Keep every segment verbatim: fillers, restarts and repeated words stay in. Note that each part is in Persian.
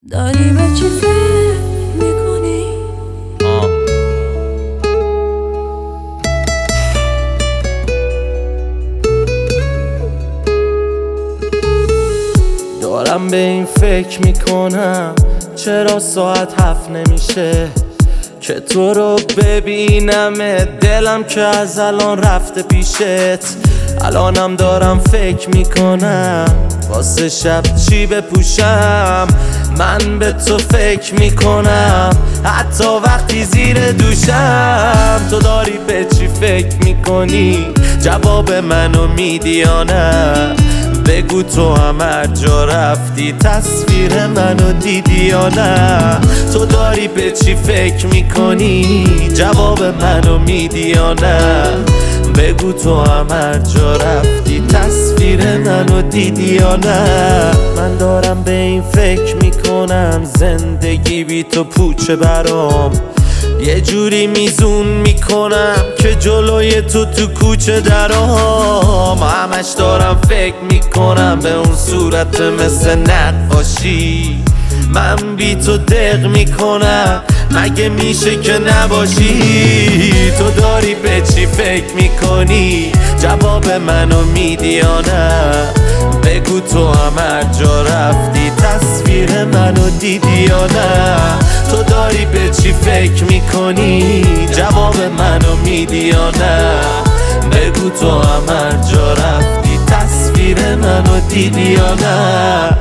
داری به چی فکر میکنی؟ دارم به این فکر میکنم چرا ساعت هفت نمیشه که تو رو ببینم، دلم که از الان رفته پیشت. الانم دارم فکر میکنم واسه شب چی بپوشم. من به تو فکر میکنم حتی وقتی زیر دوشم. تو داری به چی فکر میکنی؟ جواب منو میدی یا نه؟ بگو تو هم هر جا رفتی تصویر منو دیدی یا نه؟ تو داری به چی فکر میکنی؟ جواب منو میدی یا نه؟ بگو تو هم هر جا رفتی تصویر منو دیدی یا نه؟ من دارم به این فکر میکنم زندگی بی تو پوچه برام. یه جوری میزون میکنم که جلوی تو تو کوچه درام. همش دارم فکر میکنم به اون صورت مثل نقاشی. من بی تو دق میکنم مگه میشه که نباشی؟ تو داری به چی فکر میکنی؟ جواب منو میدی یا نه؟ بگو تو هم هر جا رفتی تصویر منو دیدی یا نه؟ تو داری به چی فکر میکنی؟ جواب منو میدی یا نه؟ بگو تو هم هر جا رفتی تصویر منو دیدی یا نه؟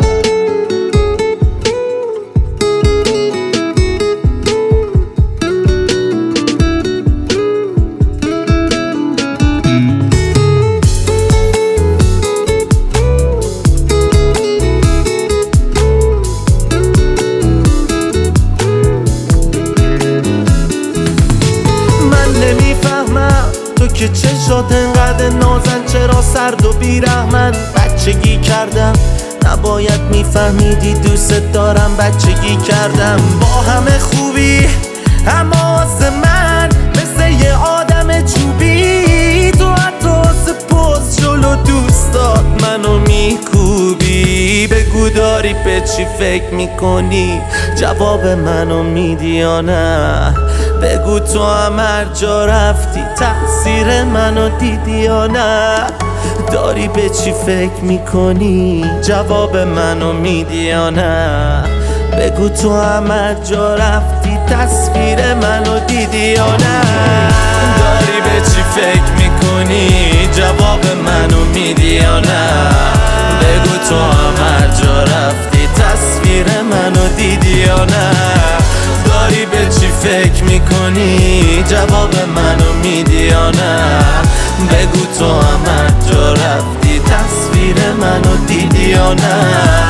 تو که چشات انقدر نازن، چرا سرد و بیرحمن؟ بچگی کردم نباید میفهمیدی دوست دارم. بچگی کردم با همه خوبی اما واسه من مثل یه آدم چوبی. تو حتی واسه پوز جلو دوستات منو میکوبی. بگو داری به چی فکر میکنی؟ جواب منو میدی یا نه؟ بگو تو هم هر جا رفتی تأثیر منو دیدی یا نه؟ داری به چی فکر میکنی؟ جواب منو میدی یا نه؟ بگو تو هم هر جا رفتی تصویر منو دیدی یا نه؟ داری به چی فکر میکنی؟ جواب منو میدی یا نه؟ بگو تو هم هر جا رفتی تصویر منو دیدی یا نه؟ داری به چی فکر میکنی؟ جواب منو میدی یا نه؟ بگو تو هم هر جا رفتی تصویر منو دیدی یا نه؟